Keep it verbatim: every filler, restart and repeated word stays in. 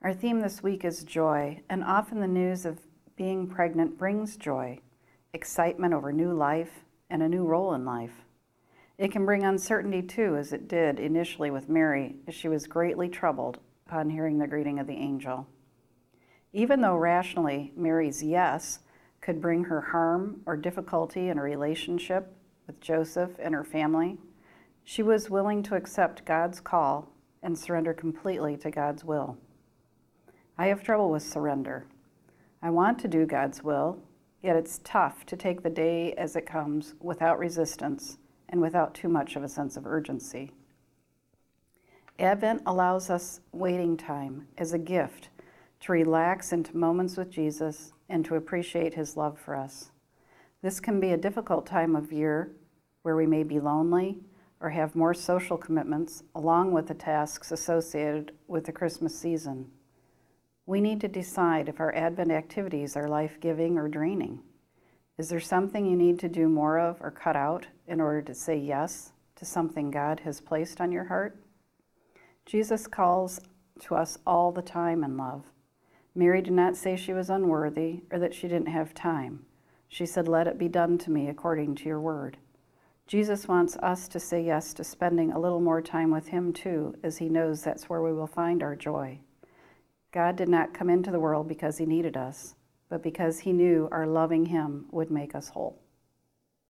Our theme this week is joy, and often the news of being pregnant brings joy, excitement over new life, and a new role in life. It can bring uncertainty too, as it did initially with Mary, as she was greatly troubled upon hearing the greeting of the angel. Even though rationally Mary's yes could bring her harm or difficulty in a relationship with Joseph and her family, she was willing to accept God's call and surrender completely to God's will. I have trouble with surrender. I want to do God's will, yet it's tough to take the day as it comes without resistance and without too much of a sense of urgency. Advent allows us waiting time as a gift to relax into moments with Jesus and to appreciate his love for us. This can be a difficult time of year where we may be lonely or have more social commitments along with the tasks associated with the Christmas season. We need to decide if our Advent activities are life-giving or draining. Is there something you need to do more of or cut out in order to say yes to something God has placed on your heart? Jesus calls to us all the time in love. Mary did not say she was unworthy or that she didn't have time. She said, "Let it be done to me according to your word." Jesus wants us to say yes to spending a little more time with him too, as he knows that's where we will find our joy. God did not come into the world because he needed us, but because he knew our loving him would make us whole.